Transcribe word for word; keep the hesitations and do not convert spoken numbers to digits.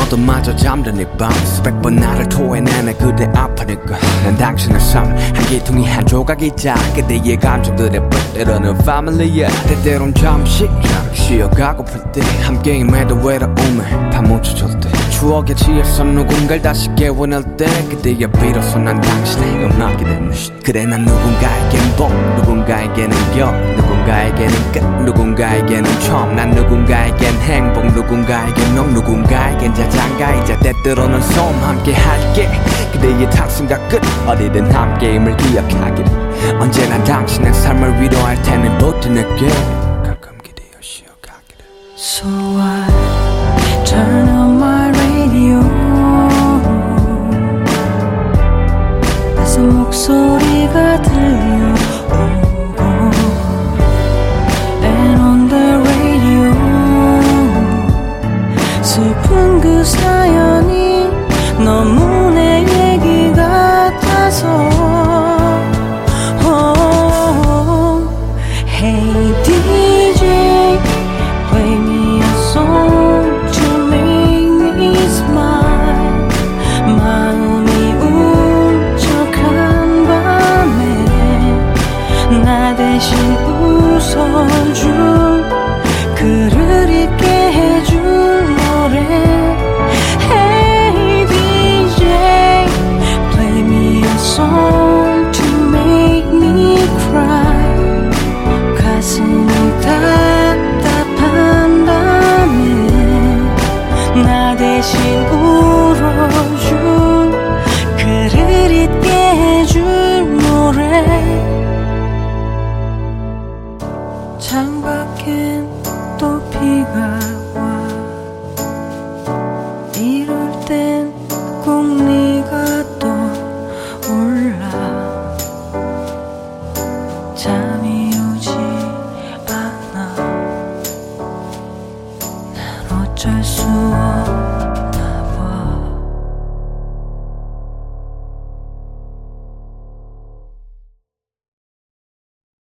너도 마저 잠든 이 밤 수백 번 나를 토해내네 그대 아파니까 난 당신의 삶 한 기둥이 한 조각이자 그대의 감정들의 때로는 패밀리야 때때론 잠시 쉬어가고플 때 함께임에도 외로움에 파묻혀줄 때 추억에 취해서 누군가를 다시 깨워낼 때 그때야 비로소 난 당신의 음악이 되네 그래 난 누군가에겐 복 누군가에게는 겨 누군가에게는 끝 누군가에게는 처음 난 누군가에겐 행복 누군가에겐 넌 누군가에겐 자장가이자 때때로는 소음 함께 할게 그대의 탑승과 끝 어디든 함께임을 기억하기를 언제나 당신의 삶을 위로할 테니 버텨낼게 가끔 기대어 쉬어가기를 So I turn on my radio 그래서 목소리가 들려오고 And on the radio 슬픈 그 사연이 너무 내 얘기 같아서 oh, Hey 디제이 play me a song to make me smile 마음이 울적한 밤에 나 대신 웃어줄 글을 읽게 해줄 노래 Hey 디제이 play me a song to make me cry 가슴이 답답한 밤에 나 대신 울어줄 글을 잊게 해줄 노래 창밖엔 또 비가 와 이럴 땐 꼭 네가 떠올라 잠이 오지 않아 난 어쩔 수